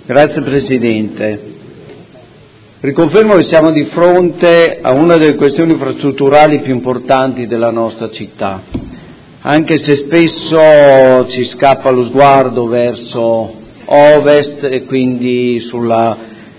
Grazie Presidente. Riconfermo che siamo di fronte a una delle questioni infrastrutturali più importanti della nostra città, anche se spesso ci scappa lo sguardo verso ovest e quindi sulla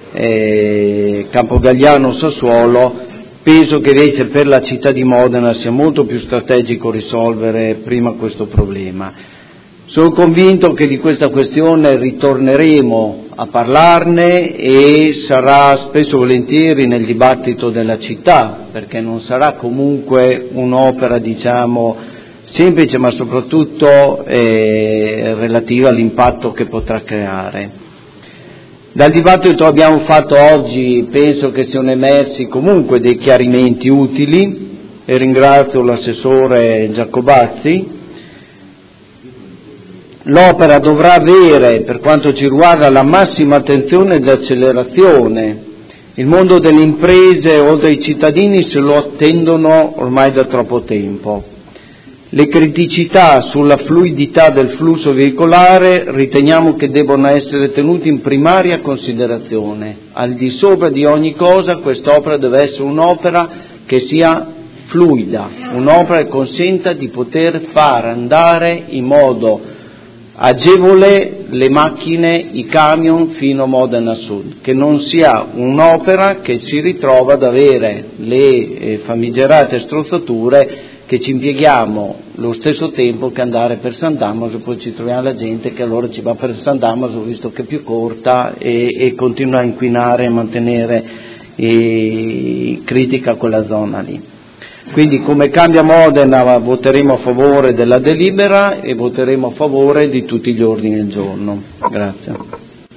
Campogalliano-Sassuolo. Penso che invece per la città di Modena sia molto più strategico risolvere prima questo problema. Sono convinto che di questa questione ritorneremo a parlarne e sarà spesso volentieri nel dibattito della città, perché non sarà comunque un'opera, semplice, ma soprattutto relativa all'impatto che potrà creare. Dal dibattito che abbiamo fatto oggi penso che siano emersi comunque dei chiarimenti utili e ringrazio l'assessore Giacobazzi. L'opera dovrà avere, per quanto ci riguarda, la massima attenzione ed accelerazione. Il mondo delle imprese, oltre ai cittadini, se lo attendono ormai da troppo tempo. Le criticità sulla fluidità del flusso veicolare riteniamo che debbano essere tenute in primaria considerazione. Al di sopra di ogni cosa quest'opera deve essere un'opera che sia fluida, un'opera che consenta di poter far andare in modo agevole le macchine, i camion fino a Modena Sud, che non sia un'opera che si ritrova ad avere le famigerate strozzature che ci impieghiamo lo stesso tempo che andare per San Damaso, poi ci troviamo la gente che allora ci va per San Damaso visto che è più corta e continua a inquinare e mantenere critica quella zona lì. Quindi come Cambia Modena voteremo a favore della delibera e voteremo a favore di tutti gli ordini del giorno. Grazie.